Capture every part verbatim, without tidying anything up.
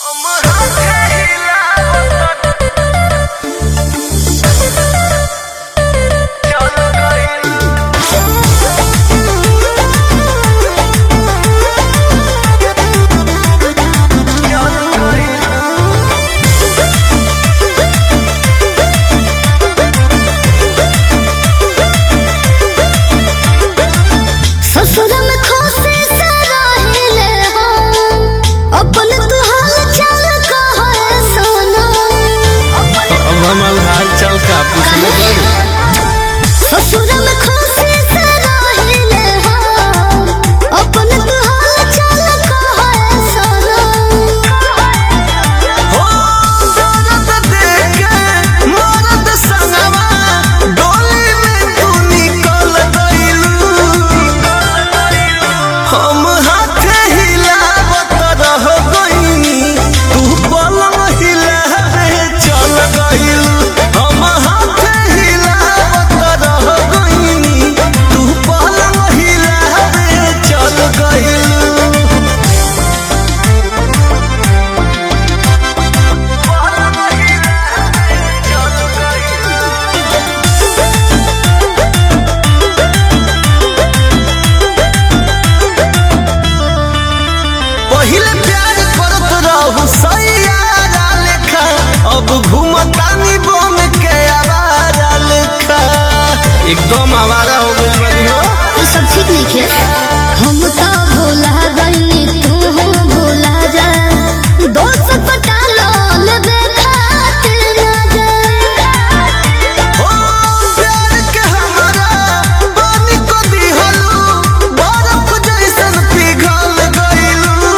एकदम आवारा हो गई बनी हो। ये सब ठीक नहीं है। हम तो भूला गई तू भूला जा दोस्त पटा लो लेबे खातिर ना जा ओ प्यार के हमारा पानी को दिहलू बर्फ जैसन पिघल गइलू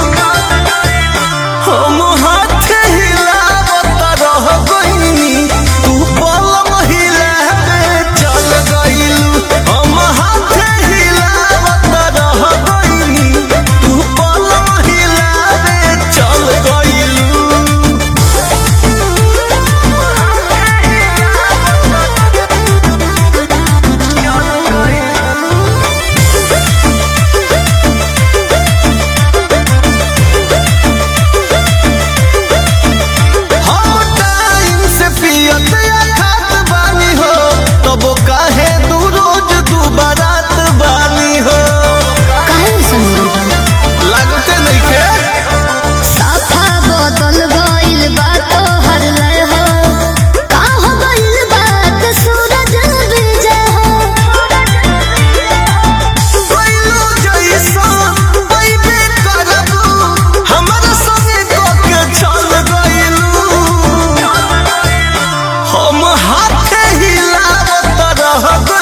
हम हाथ हिलावत रह गइनी तू पलम हिलावे चल गइलू हम हाथ हिलावत रह गइनी तू पलम हिलावे चल गइलू। हम टाइम से पियत या खात बानी हो तबो काहे तू रोज तू बारात बानी हो काहे सुन लगते नइखे साफा बदल गइल बा तो हर लय हो का हो गइल बात सूरज विजय हो कोइलो जैसा पैबे करबू हमरा संगे कके चल गइलू हम हाथ हिलावत रह